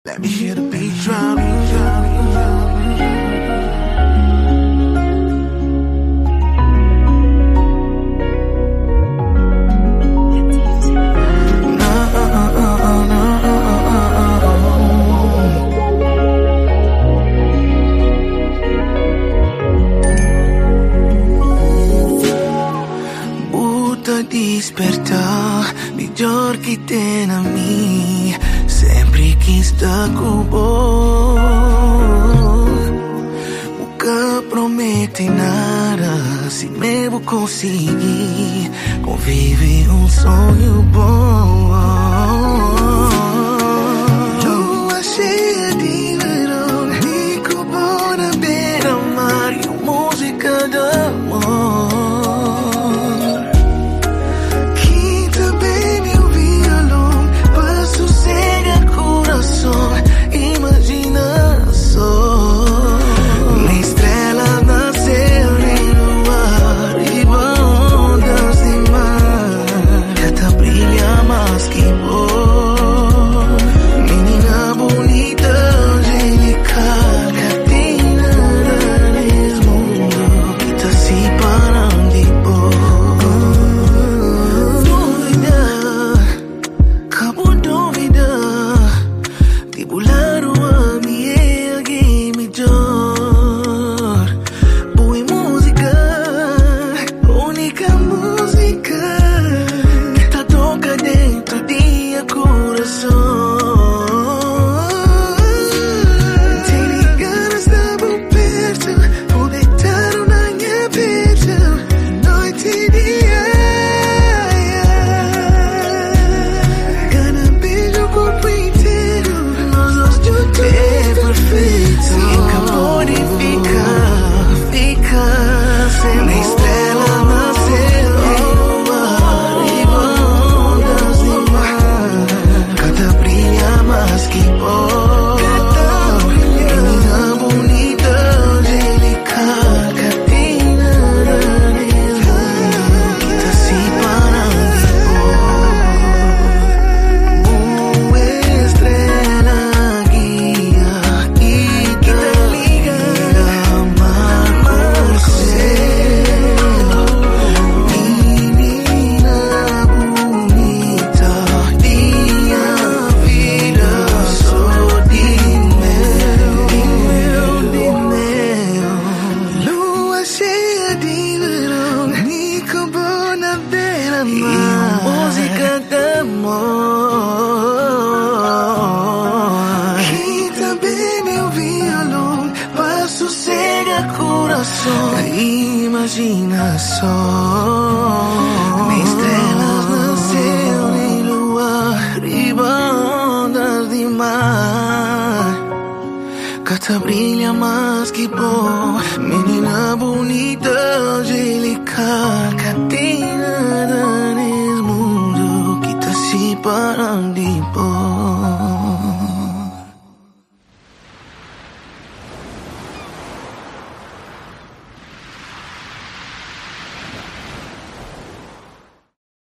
Let me hear the beat drop. Despertar, melhor que tem na mim, sempre quis estar com você. Nunca promete nada, se me vou conseguir conviver um sonho bom. Lua cheia de verão, rico bom na beira-mar e música de amor. Imagina só, nem estrela nasceu, nem luar, e ondas de mar, até brilha mais que vós. Menina bonita, angelical, que tem nada nesse mundo que tá se parando de dúvida, acabou dúvida. Tribular o minha game melhor. Boa música, única música que tá toca dentro de coração. Tem ganas de estar perto, vou deitar na minha perto, noite e dia. Gana beijo o corpo inteiro. É perfeito, fica por e fica sem estrela nasceu, e ondas de mar, cada brilha mais que vós. Menina bonita, angelical, que tem nada nesse mundo que tá se parando de boa estrela. Música de amor que também meu violão para sossegar coração. Imagina só, nem estrelas nasceu, nem luar, e ondas de mar, cada brilha mais que bom. Menina bonita, angelical.